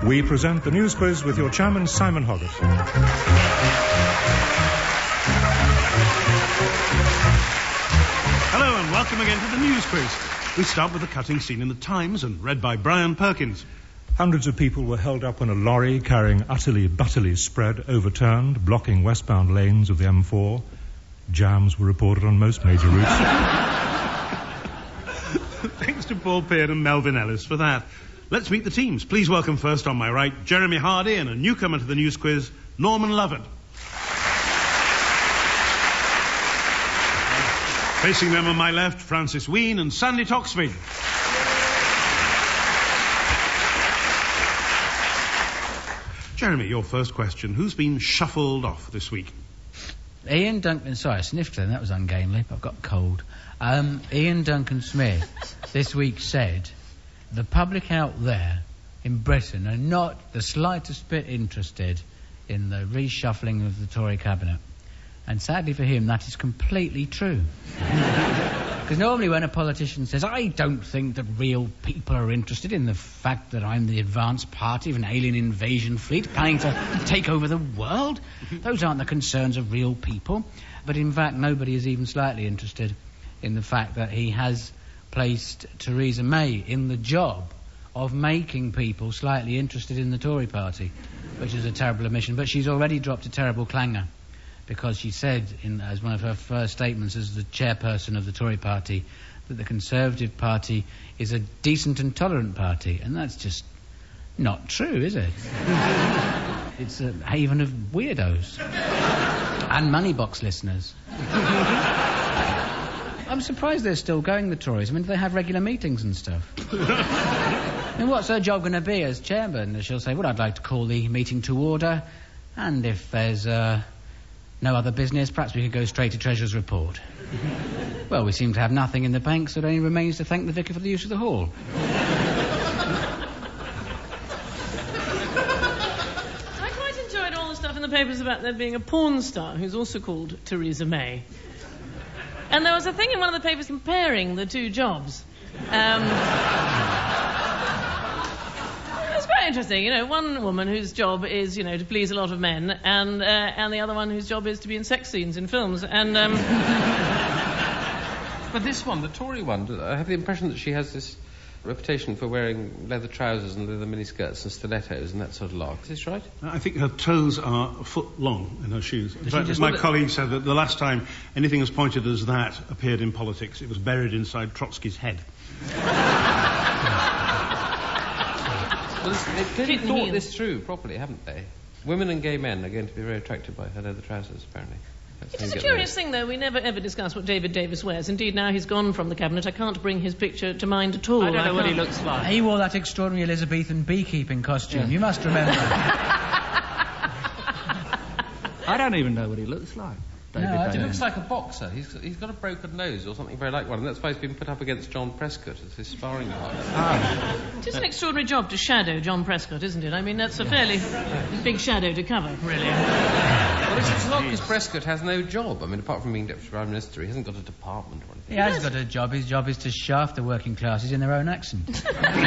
We present the News Quiz with your chairman, Simon Hoggart. Hello and welcome again to the News Quiz. We start with a cutting scene in the Times and read by Brian Perkins. Hundreds of people were held up when a lorry carrying utterly butterly spread overturned, blocking westbound lanes of the M4. Jams were reported on most major routes. Thanks to Paul Pearn and Melvin Ellis for that. Let's meet the teams. Please welcome first on my right, Jeremy Hardy, and a newcomer to the News Quiz, Norman Lovett. Facing them on my left, Francis Wheen and Sandy Toxvig. Jeremy, your first question. Who's been shuffled off this week? Ian Duncan... Sorry, I sniffed then. That was ungainly. I've got a cold. Ian Duncan Smith this week said, the public out there in Britain are not the slightest bit interested in the reshuffling of the Tory cabinet. And sadly for him, that is completely true. Because normally when a politician says, I don't think that real people are interested in the fact that I'm the advanced party of an alien invasion fleet planning to take over the world, those aren't the concerns of real people. But in fact, nobody is even slightly interested in the fact that he has placed Theresa May in the job of making people slightly interested in the Tory party, which is a terrible omission. But she's already dropped a terrible clanger, because she said, as one of her first statements as the chairperson of the Tory party, that the Conservative Party is a decent and tolerant party. And that's just not true, is it? It's a haven of weirdos. And money box listeners. I'm surprised they're still going, the Tories. I mean, do they have regular meetings and stuff? I mean, what's her job going to be as chairman? She'll say, well, I'd like to call the meeting to order, and if there's no other business, perhaps we could go straight to Treasurer's report. Well, we seem to have nothing in the bank, so it only remains to thank the vicar for the use of the hall. I quite enjoyed all the stuff in the papers about there being a porn star who's also called Theresa May. And there was a thing in one of the papers comparing the two jobs. It's very interesting, you know, one woman whose job is, you know, to please a lot of men, and the other one whose job is to be in sex scenes in films, and But this one, the Tory one, I have the impression that she has this reputation for wearing leather trousers and leather miniskirts and stilettos and that sort of lark. Is this right? I think her toes are a foot long in her shoes. In fact, my colleague said that the last time anything as pointed as that appeared in politics, it was buried inside Trotsky's head. Well, they've clearly thought this through properly, haven't they? Women and gay men are going to be very attracted by her leather trousers, apparently. It is a curious thing, though. We never ever discuss what David Davis wears. Indeed, now he's gone from the cabinet, I can't bring his picture to mind at all. I don't know what he looks like. He wore that extraordinary Elizabethan beekeeping costume. Yeah. You must remember. I don't even know what he looks like. David He looks like a boxer. He's got a broken nose or something very like one, and that's why he's been put up against John Prescott as his sparring partner. It is an extraordinary job to shadow John Prescott, isn't it? I mean, that's a fairly big shadow to cover, really. Well, it's not because Prescott has no job. I mean, apart from being Deputy Prime Minister, he hasn't got a department or anything. He has got a job. His job is to shaft the working classes in their own accent.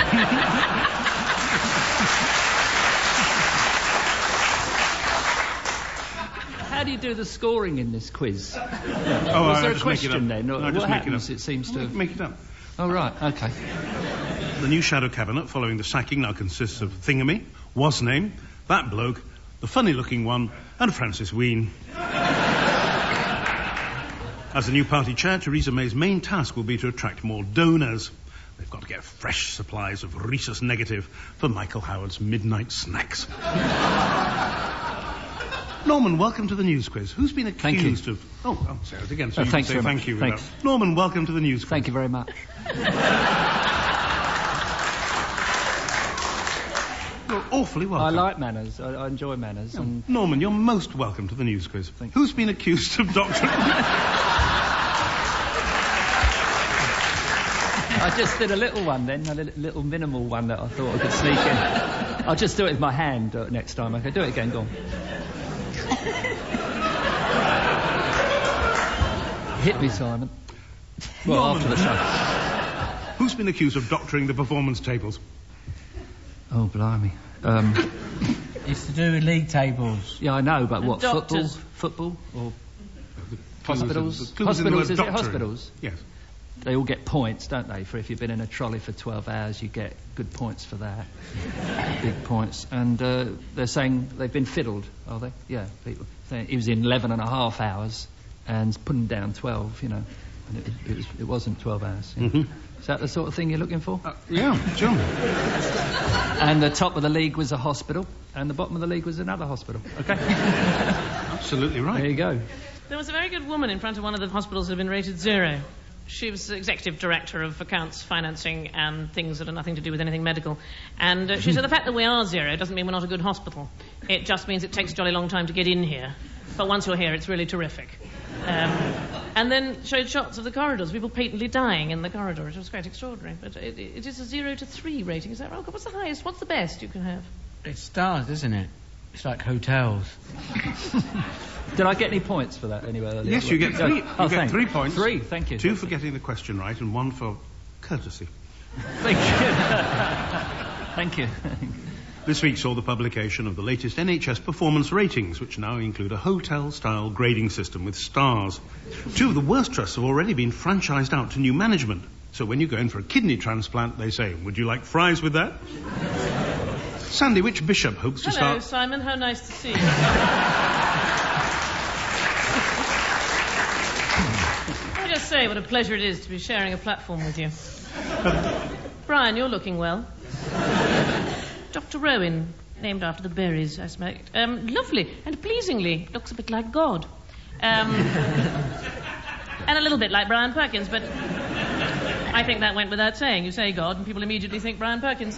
How do you do the scoring in this quiz? Was there a question then? What happens? It seems to... Make it up. Oh, right, OK. The new shadow cabinet following the sacking now consists of Thingamy, Wasname, that bloke, the funny-looking one, and Francis Wheen. As the new party chair, Theresa May's main task will be to attract more donors. They've got to get fresh supplies of rhesus negative for Michael Howard's midnight snacks. Norman, welcome to the News Quiz. Who's been accused of... Oh, I'll say it again, so you can say thank you. Thanks. Norman, welcome to the News Quiz. Thank you very much. You're awfully welcome. I like manners. I enjoy manners. Oh, and... Norman, you're most welcome to the News Quiz. Who's been accused of doctoring... I just did a little one then, a little minimal one that I thought I could sneak in. I'll just do it with my hand next time. Okay, do it again, go on. Hit me, Simon. Well, Norman, after the show. Who's been accused of doctoring the performance tables? Oh, blimey. It's to do with league tables. Yeah, I know, but what? Doctors. Football? Or Hospitals? Hospitals, is it hospitals? Yes. They all get points, don't they? For if you've been in a trolley for 12 hours, you get good points for that. Big points. And they're saying they've been fiddled, are they? Yeah, people saying he was in 11 and a half hours and putting down 12, And it wasn't 12 hours. Yeah. Mm-hmm. Is that the sort of thing you're looking for? Yeah, sure. And the top of the league was a hospital, and the bottom of the league was another hospital. Okay? Absolutely right. There you go. There was a very good woman in front of one of the hospitals that had been rated 0. She was the executive director of accounts, financing, and things that are nothing to do with anything medical. And she said the fact that we are 0 doesn't mean we're not a good hospital. It just means it takes a jolly long time to get in here. But once you're here, it's really terrific. And then showed shots of the corridors, people patently dying in the corridor. It was quite extraordinary. But it is a 0 to 3 rating, is that right? What's the highest? What's the best you can have? It's stars, isn't it? It's like hotels. Did I get any points for that anyway earlier? Yes, you get 3. You get thanks. 3 points. 3, thank you. 2 for getting the question right and 1 for courtesy. Thank you. Thank you. This week saw the publication of the latest NHS performance ratings, which now include a hotel-style grading system with stars. 2 of the worst trusts have already been franchised out to new management. So when you go in for a kidney transplant, they say, "Would you like fries with that?" Sandy, which bishop hopes to Hello, start... Simon. How nice to see you. I just say what a pleasure it is to be sharing a platform with you. Brian, you're looking well. Dr. Rowan, named after the berries, I suspect. Lovely and pleasingly looks a bit like God. And a little bit like Brian Perkins, but I think that went without saying. You say God and people immediately think Brian Perkins.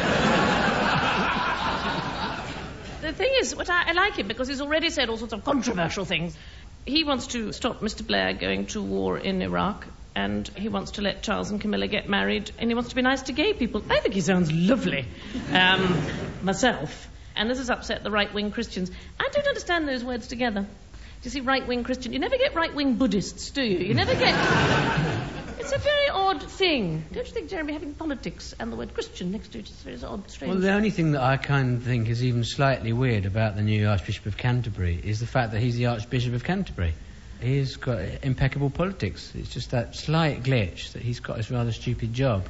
The thing is, I like him because he's already said all sorts of controversial things. He wants to stop Mr. Blair going to war in Iraq, and he wants to let Charles and Camilla get married, and he wants to be nice to gay people. I think he sounds lovely, myself. And this has upset the right-wing Christians. I don't understand those words together. Do you see right-wing Christian? You never get right-wing Buddhists, do you? You never get... It's a very odd thing. Don't you think, Jeremy, having politics and the word Christian next to it is very odd, strange? Well, the only thing that I kind of think is even slightly weird about the new Archbishop of Canterbury is the fact that he's the Archbishop of Canterbury. He's got impeccable politics. It's just that slight glitch that he's got this rather stupid job.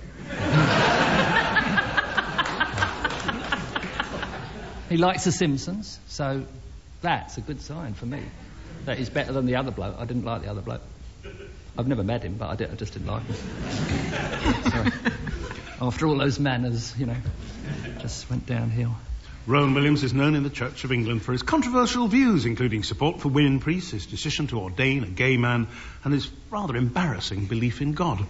He likes The Simpsons, so that's a good sign for me. That he's better than the other bloke. I didn't like the other bloke. I've never met him, but I just didn't like him. Sorry. After all those manners, just went downhill. Rowan Williams is known in the Church of England for his controversial views, including support for women priests, his decision to ordain a gay man, and his rather embarrassing belief in God.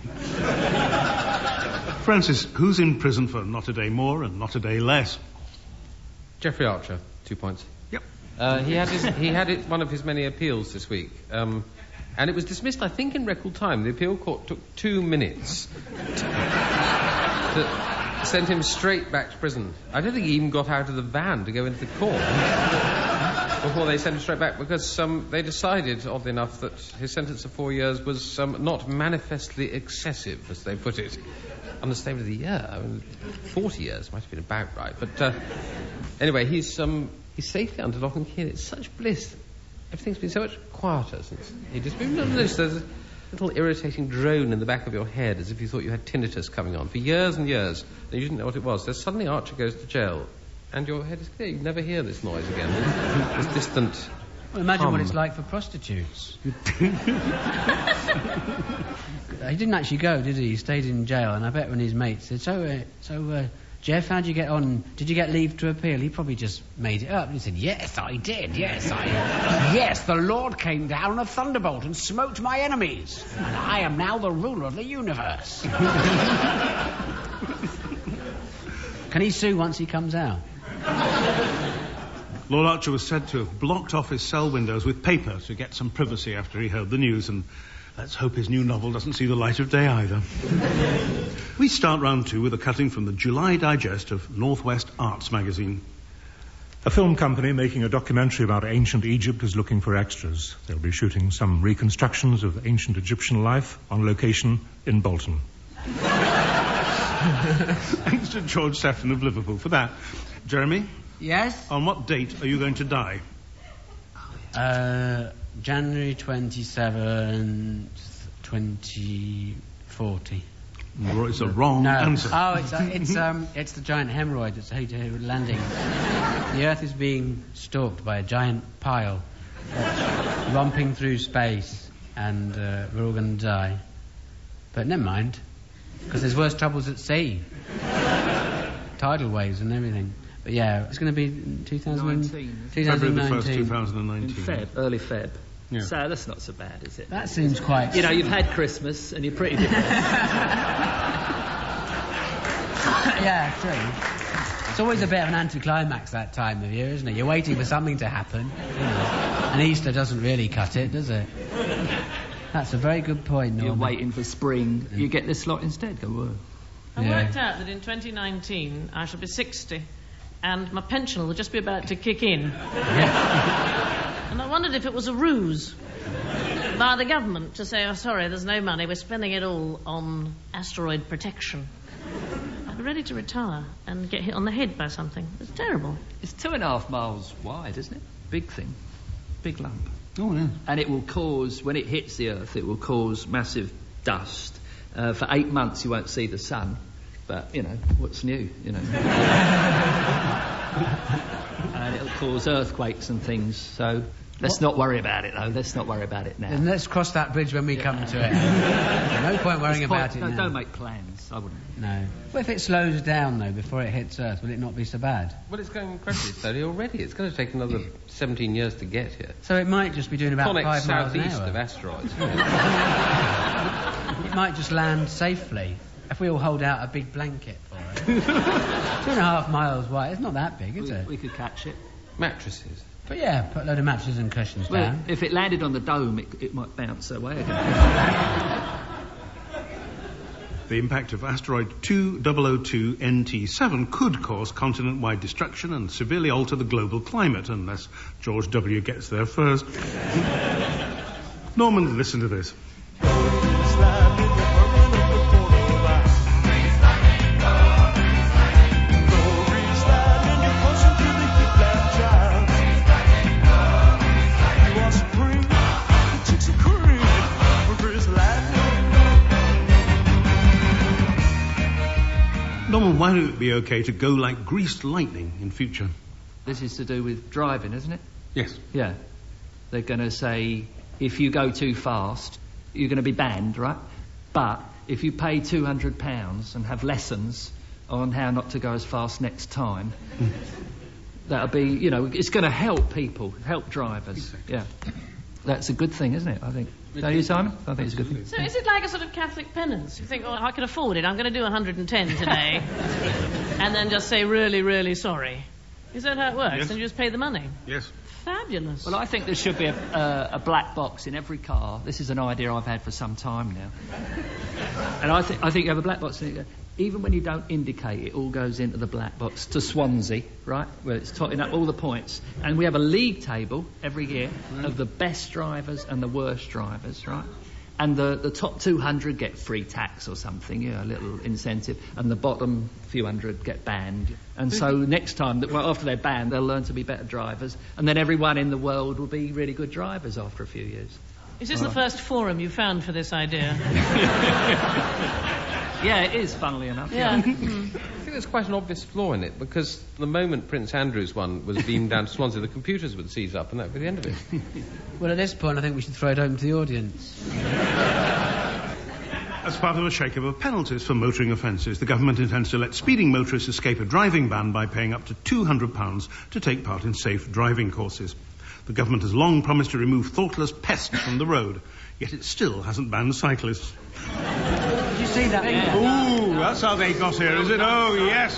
Francis, who's in prison for not a day more and not a day less? Jeffrey Archer, 2 points. Yep. He had one of his many appeals this week. And it was dismissed, I think, in record time. The appeal court took 2 minutes to send him straight back to prison. I don't think he even got out of the van to go into the court before they sent him straight back, because they decided, oddly enough, that his sentence of 4 years was not manifestly excessive, as they put it. Understatement of the year. 40 years might have been about right. But anyway, he's safely under lock and key, and it's such bliss. Everything's been so much quieter since he just moved. There's a little irritating drone in the back of your head, as if you thought you had tinnitus coming on for years and years, and you didn't know what it was. Then suddenly Archer goes to jail, and your head is clear. You never hear this noise again. This distant. Well, imagine hum. what it's like for prostitutes. He didn't actually go, did he? He stayed in jail, and I bet when his mates said, So, Jeff, how'd you get on? Did you get leave to appeal? He probably just made it up. He said, yes, I did. Yes, the Lord came down in a thunderbolt and smote my enemies. And I am now the ruler of the universe. Can he sue once he comes out? Lord Archer was said to have blocked off his cell windows with paper to get some privacy after he heard the news, and let's hope his new novel doesn't see the light of day either. We start round 2 with a cutting from the July digest of Northwest Arts magazine. A film company making a documentary about ancient Egypt is looking for extras. They'll be shooting some reconstructions of ancient Egyptian life on location in Bolton. Thanks to George Sefton of Liverpool for that. Jeremy, Yes? on what date are you going to die? January 27th, 2040. It's a wrong answer. Oh, it's the giant hemorrhoid that's landing. The Earth is being stalked by a giant pile romping through space, and we're all going to die. But never mind, because there's worse troubles at sea. Tidal waves and everything. But yeah, it's going to be 2019. February the 1st, 2019. In early Feb. Yeah. So that's not so bad, is it? That seems quite... You know, you've had Christmas and you're pretty depressed. Yeah, true. It's always a bit of an anticlimax that time of year, isn't it? You're waiting for something to happen. You know. And Easter doesn't really cut it, does it? That's a very good point, Norman. You're waiting for spring. You get this lot instead. Go, whoa. I worked out that in 2019 I shall be 60 and my pension will just be about to kick in. And I wondered if it was a ruse by the government to say, oh, sorry, there's no money, we're spending it all on asteroid protection. I'd be ready to retire and get hit on the head by something. It's terrible. It's 2.5 miles wide, isn't it? Big thing. Big lump. Oh, yeah. And it will cause, when it hits the Earth, it will cause massive dust. For 8 months you won't see the sun. But, you know, what's new, you know? And it'll cause earthquakes and things, so let's not worry about it, though. Let's not worry about it now. And let's cross that bridge when we come to it. No point worrying about it now. Don't make plans, I wouldn't. No. Well, if it slows down, though, before it hits Earth, will it not be so bad? Well, it's going incredibly slowly already. It's going to take another 17 years to get here. So it might just be doing about 5 miles an southeast hour. of asteroids. It might just land safely if we all hold out a big blanket for it. 2.5 miles wide. It's not that big, is it? We could catch it. Mattresses. But yeah, put a load of mattresses and cushions Well, down. if it landed on the dome, it might bounce away again. The impact of asteroid 2002 NT7 could cause continent-wide destruction and severely alter the global climate unless George W. gets there first. Norman, listen to this. Norman, why would it be okay to go like greased lightning in future? This is to do with driving, isn't it? Yes. Yeah. They're going to say, if you go too fast, you're going to be banned, right? But if you pay £200 and have lessons on how not to go as fast next time, that'll be, you know, it's going to help people, help drivers. Exactly. Yeah. That's a good thing, isn't it, I think? Don't you, Simon? I think it's a good thing. So is it like a sort of Catholic penance? You think, oh, I can afford it, I'm going to do 110 today. And then just say, really, really sorry. Is that how it works? Yes. And you just pay the money? Yes. Fabulous. Well, I think there should be a black box in every car. This is an idea I've had for some time now. And I think you have a black box in it. Even when you don't indicate, it all goes into the black box to Swansea, right, where it's totting up all the points. And we have a league table every year of the best drivers and the worst drivers, right? And the top 200 get free tax or something, a little incentive, and the bottom few hundred get banned. And so next time, after they're banned, they'll learn to be better drivers, and then everyone in the world will be really good drivers after a few years. Is this the first forum you found for this idea? Yeah, it is, funnily enough. Yeah. I think there's quite an obvious flaw in it, because the moment Prince Andrew's one was beamed down to Swansea, the computers would seize up, and that would be the end of it. Well, at this point, I think we should throw it open to the audience. As part of a shake-up of penalties for motoring offences, the government intends to let speeding motorists escape a driving ban by paying up to £200 to take part in safe driving courses. The government has long promised to remove thoughtless pests from the road, yet it still hasn't banned cyclists. Did you see that? Yeah. Ooh, that's how they got here, is it? Oh, yes.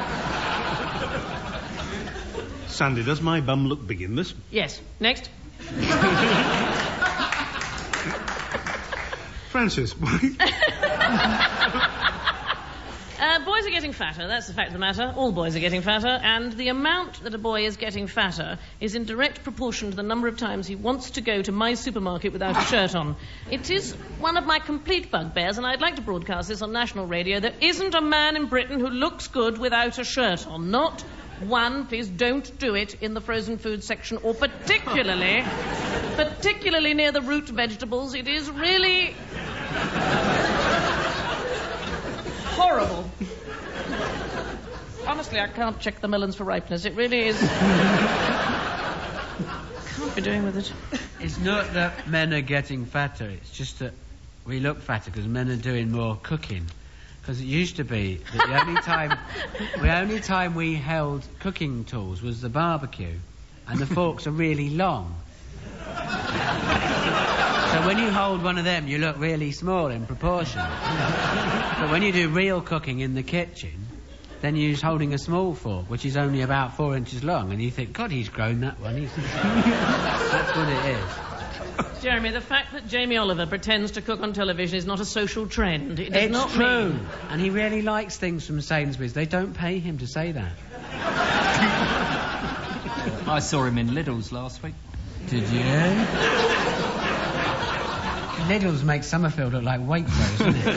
Sandy, does my bum look big in this? Yes. Next. Francis, why? boys are getting fatter, that's the fact of the matter. All boys are getting fatter, and the amount that a boy is getting fatter is in direct proportion to the number of times he wants to go to my supermarket without a shirt on. It is one of my complete bugbears, and I'd like to broadcast this on national radio. There isn't a man in Britain who looks good without a shirt on. Not one. Please don't do it in the frozen food section, or particularly near the root vegetables. It is really horrible. Honestly, I can't check the melons for ripeness. It really is. Can't be doing with it. It's not that men are getting fatter, it's just that we look fatter because men are doing more cooking. Because it used to be that the only time we held cooking tools was the barbecue, and the forks are really long. So when you hold one of them, you look really small in proportion. But when you do real cooking in the kitchen, then you're holding a small fork, which is only about 4 inches long, and you think, God, he's grown that one. That's what it is. Jeremy, the fact that Jamie Oliver pretends to cook on television is not a social trend. It's not true. And he really likes things from Sainsbury's. They don't pay him to say that. I saw him in Lidl's last week. Did you? Lidl's makes Summerfield look like Waitrose, doesn't it?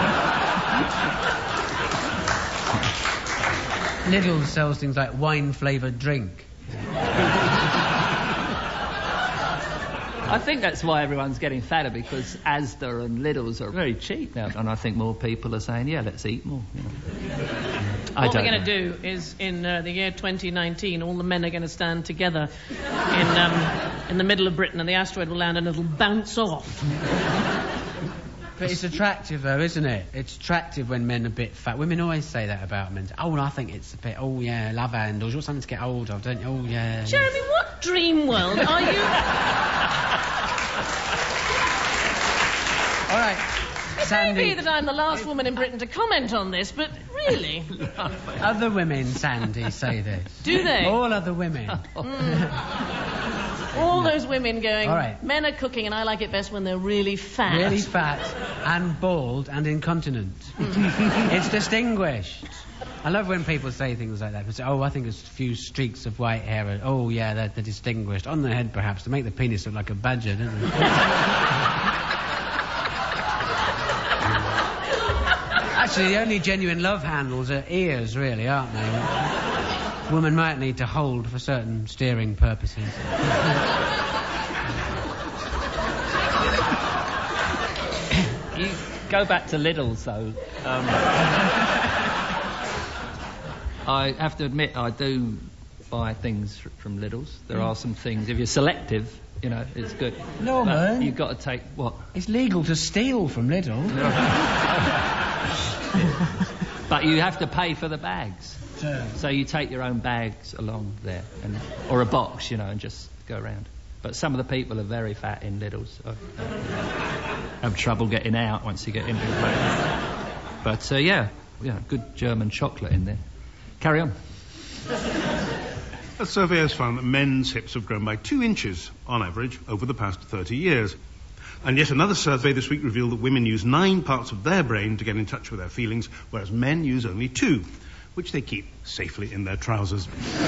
Lidl sells things like wine-flavoured drink. I think that's why everyone's getting fatter, because Asda and Lidl's are very cheap now, and I think more people are saying, yeah, let's eat more. You know. What we're going to do is, in the year 2019, all the men are going to stand together in the middle of Britain, and the asteroid will land and it'll bounce off. But it's attractive, though, isn't it? It's attractive when men are a bit fat. Women always say that about men. Oh, I think it's a bit, oh, yeah, love handles. You want something to get hold of, don't you? Oh, yeah. Jeremy, what dream world are you... All right, Sandy. It may be that I'm the last woman in Britain to comment on this, but really... Other women, Sandy, say this. Do they? All other women. All those women going, all right. Men are cooking and I like it best when they're really fat. Really fat and bald and incontinent. It's distinguished. I love when people say things like that. They say, oh, I think there's a few streaks of white hair. Oh, yeah, they're distinguished. On the head, perhaps, to make the penis look like a badger, don't they? Actually, the only genuine love handles are ears, really, aren't they? Women might need to hold for certain steering purposes. You go back to Lidl's, though. I have to admit, I do buy things from Lidl's. There are some things, if you're selective, you know, it's good. No, but man. You've got to take what? It's legal to steal from Lidl. But you have to pay for the bags. So you take your own bags along there, or a box, you know, and just go around. But some of the people are very fat in Lidl's. So have trouble getting out once you get into the place. But yeah, good German chocolate in there. Carry on. A survey has found that men's hips have grown by 2 inches, on average, over the past 30 years. And yet another survey this week revealed that women use 9 parts of their brain to get in touch with their feelings, whereas men use only 2, which they keep safely in their trousers.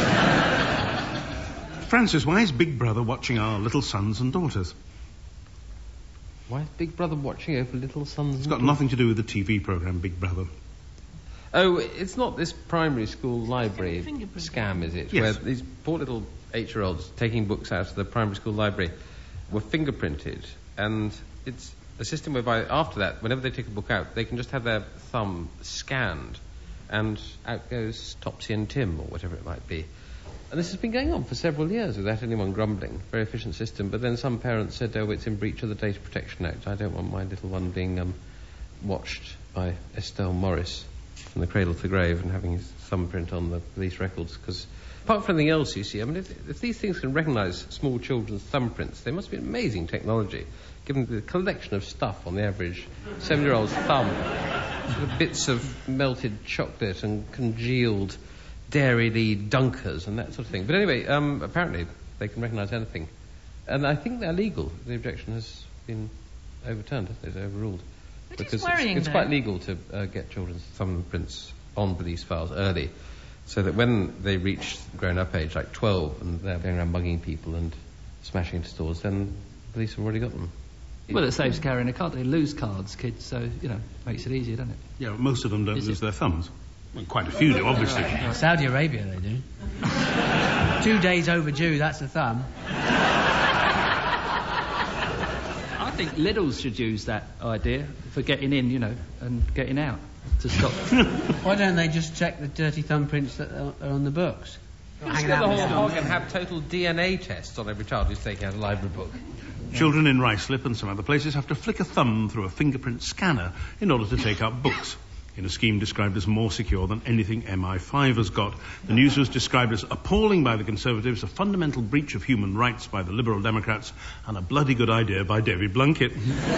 Francis, why is Big Brother watching our little sons and daughters? Why is Big Brother watching over little sons and daughters? It's got nothing to do with the TV programme Big Brother. Oh, it's not this primary school library scam, is it? Yes. Where these poor little 8-year-olds taking books out of the primary school library were fingerprinted, and it's a system whereby after that, whenever they take a book out, they can just have their thumb scanned, and out goes Topsy and Tim, or whatever it might be. And this has been going on for several years without anyone grumbling. Very efficient system. But then some parents said, oh, it's in breach of the Data Protection Act. I don't want my little one being watched by Estelle Morris from the cradle to the grave and having his thumbprint on the police records. Because apart from anything else, you see, I mean, if these things can recognise small children's thumbprints, they must be amazing technology, given the collection of stuff on the average 7-year-old's thumb. Bits of melted chocolate and congealed Dairy Lee dunkers and that sort of thing. But anyway, apparently they can recognise anything. And I think they're legal. The objection has been overturned, hasn't it? It's overruled. But because it's worrying, it's quite legal to get children's thumbprints on police files early, so that when they reach grown-up age, like 12, and they're going around mugging people and smashing into stores, then the police have already got them. Well, it saves carrying a card. They lose cards, kids, so, makes it easier, doesn't it? Yeah, most of them don't lose their thumbs. Well, quite a few do, obviously. In Saudi Arabia, they do. 2 days overdue, that's a thumb. I think Lidl's should use that idea for getting in, and getting out to stop. Why don't they just check the dirty thumbprints that are on the books? Let's get the whole hog and have total DNA tests on every child who's taking out a library book. Children in Ruislip and some other places have to flick a thumb through a fingerprint scanner in order to take out books, in a scheme described as more secure than anything MI5 has got. The news was described as appalling by the Conservatives, a fundamental breach of human rights by the Liberal Democrats, and a bloody good idea by David Blunkett.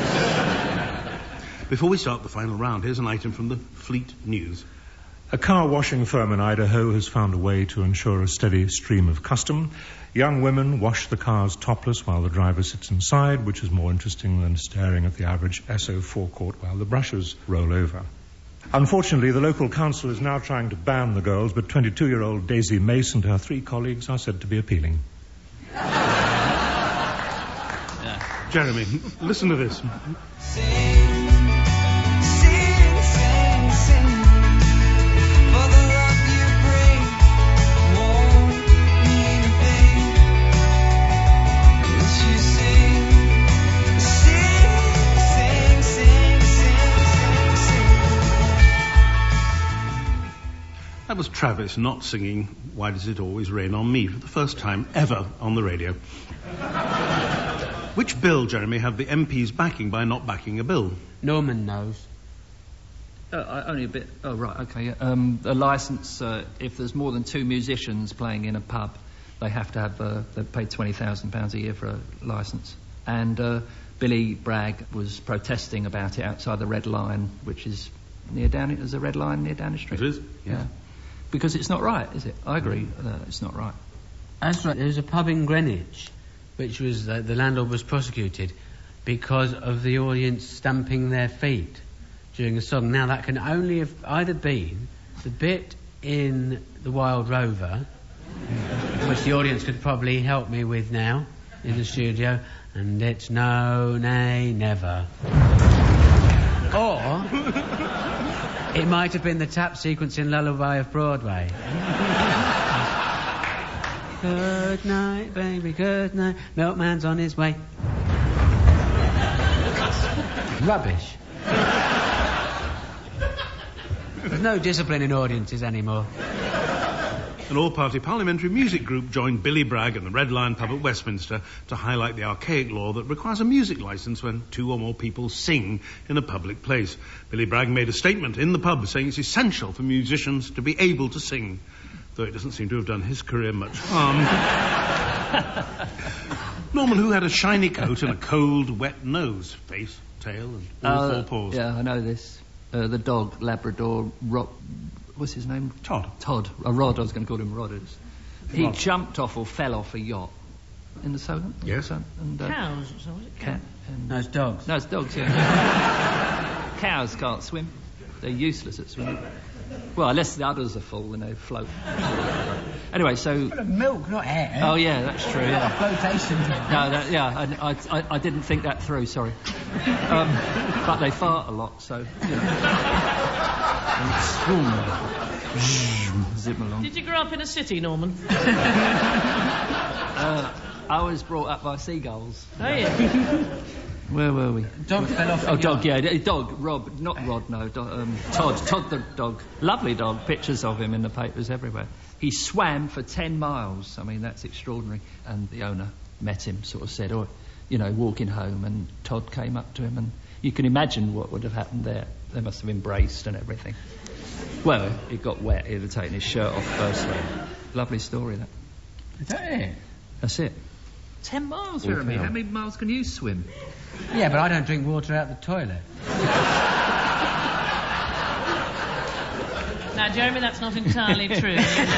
Before we start the final round, here's an item from the Fleet News. A car washing firm in Idaho has found a way to ensure a steady stream of custom. Young women wash the cars topless while the driver sits inside, which is more interesting than staring at the average SO forecourt while the brushes roll over. Unfortunately, the local council is now trying to ban the girls, but 22-year-old Daisy Mace and her 3 colleagues are said to be appealing. Jeremy, listen to this. That was Travis not singing Why Does It Always Rain on Me for the first time ever on the radio. Which bill, Jeremy, have the MPs backing by not backing a bill? Norman knows. Only a bit. Oh, right, okay. Yeah. A licence, if there's more than 2 musicians playing in a pub, they have to have, they pay £20,000 a year for a licence. And Billy Bragg was protesting about it outside the Red Lion, which is near Downing. There's a Red Lion near Downing Street. It is? Yeah. Because it's not right, is it? I agree that it's not right. That's right. There's a pub in Greenwich, which was, the landlord was prosecuted because of the audience stamping their feet during a song. Now, that can only have either been the bit in The Wild Rover, which the audience could probably help me with now in the studio, and it's no, nay, never. Or it might have been the tap sequence in Lullaby of Broadway. Good night, baby, good night. Milkman's on his way. Rubbish. There's no discipline in audiences anymore. An all-party parliamentary music group joined Billy Bragg and the Red Lion pub at Westminster to highlight the archaic law that requires a music licence when 2 or more people sing in a public place. Billy Bragg made a statement in the pub saying it's essential for musicians to be able to sing, though it doesn't seem to have done his career much harm. Norman, who had a shiny coat and a cold, wet nose, face, tail, and all 4 paws? Yeah, I know this. The dog, Labrador, what's his name? Todd. Rod, I was going to call him Rodders. He jumped off or fell off a yacht in the Solent. Yes. And, Cows, so was it? No, it's dogs. No, it's dogs, yeah. Cows can't swim. They're useless at swimming. Well, unless the udders are full and they float. Anyway, so... Full of milk, not air. Oh, yeah, that's true, yeah. Flotation. No, I didn't think that through, sorry. But they fart a lot, so, zip along. Did you grow up in a city, Norman? I was brought up by seagulls. Oh, yeah. Where were we? Dog fell off. Oh, dog, yeah. Dog, Rob. Not Rod, no. Todd. Todd the dog. Lovely dog. Pictures of him in the papers everywhere. He swam for 10 miles. I mean, that's extraordinary. And the owner met him, sort of said, walking home, and Todd came up to him, and you can imagine what would have happened there. They must have embraced and everything. Well, he got wet. He'd have taken his shirt off firstly. Lovely story, that. Is that it? That's it. 10 miles, Jeremy. How many miles can you swim? Yeah, but I don't drink water out the toilet. Now, Jeremy, that's not entirely true.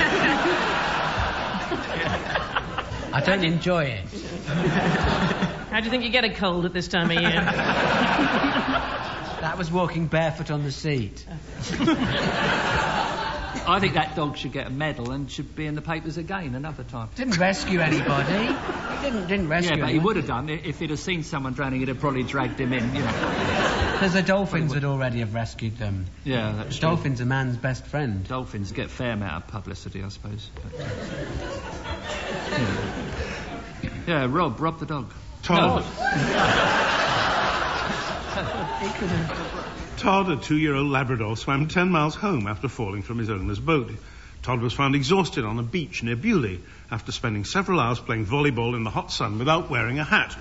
I don't enjoy it. How do you think you get a cold at this time of year? That was walking barefoot on the seat. I think that dog should get a medal and should be in the papers again another time. Didn't rescue anybody. Didn't rescue Yeah, but anyone. he would have done. If he'd have seen someone drowning, he'd have probably dragged him in, you know. Because the dolphins would already have rescued them. Yeah, that's true. Dolphins are man's best friend. Dolphins get a fair amount of publicity, I suppose. But, yeah, Rob the dog. Todd. He could have... Todd, a 2-year-old Labrador, swam 10 miles home after falling from his owner's boat. Todd was found exhausted on a beach near Bewley after spending several hours playing volleyball in the hot sun without wearing a hat.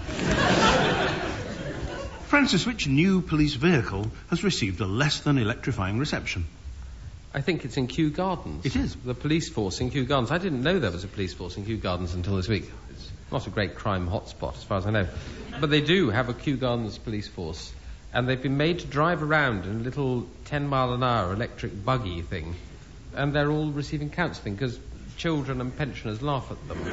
Francis, which new police vehicle has received a less than electrifying reception? I think it's in Kew Gardens. It is? The police force in Kew Gardens. I didn't know there was a police force in Kew Gardens until this week. It's not a great crime hotspot, as far as I know. But they do have a Kew Gardens police force. And they've been made to drive around in a little 10-mile-an-hour electric buggy thing. And they're all receiving counselling because children and pensioners laugh at them.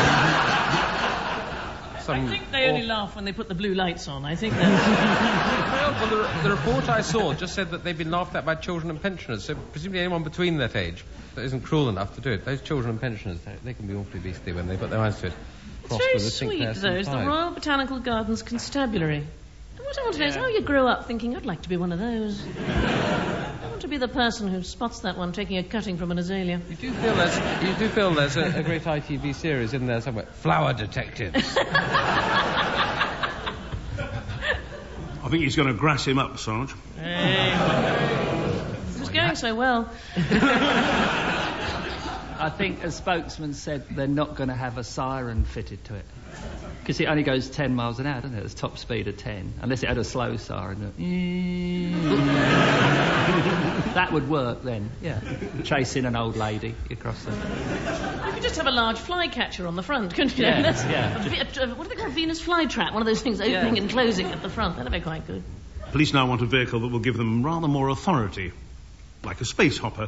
I think they only laugh when they put the blue lights on. I think that... Well, the report I saw just said that they've been laughed at by children and pensioners, so presumably anyone between that age that isn't cruel enough to do it. Those children and pensioners, they can be awfully beastly when they put their eyes to it. It's very sweet, though. It's the Royal Botanical Gardens Constabulary. And what I want to know is how you grew up thinking, I'd like to be one of those. I want to be the person who spots that one taking a cutting from an azalea. You do feel there's a great ITV series in there somewhere. Flower Detectives. I think he's going to grass him up, Sarge. It was going so well. I think a spokesman said they're not going to have a siren fitted to it. Because it only goes 10 miles an hour, doesn't it? It's top speed of 10. Unless it had a slow siren. That would work then, yeah. Chasing an old lady across the... You could just have a large flycatcher on the front, couldn't you? Yeah, What do they call Venus flytrap? One of those things opening and closing at the front. That'd be quite good. Police now want a vehicle that will give them rather more authority, like a space hopper.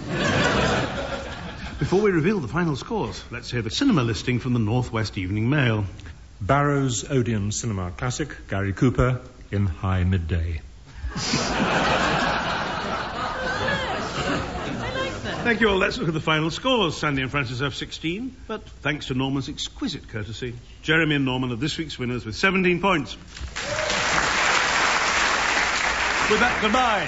Before we reveal the final scores, let's hear the cinema listing from the North West Evening Mail. Barrow's Odeon cinema classic, Gary Cooper, in High Midday. Thank you all. Let's look at the final scores. Sandy and Francis have 16, but thanks to Norman's exquisite courtesy, Jeremy and Norman are this week's winners with 17 points. With that, goodbye.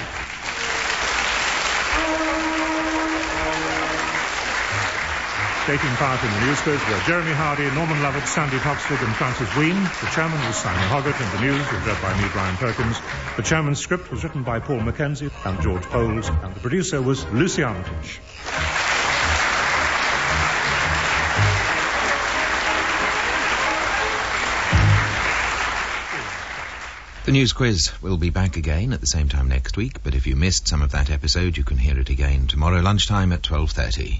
Taking part in the news quiz were Jeremy Hardy, Norman Lovett, Sandy Toxford and Francis Ween. The chairman was Simon Hoggart and the news was read by me, Brian Perkins. The chairman's script was written by Paul Mackenzie and George Poles, and the producer was Lucy Armitage. The news quiz will be back again at the same time next week, but if you missed some of that episode, you can hear it again tomorrow lunchtime at 12:30.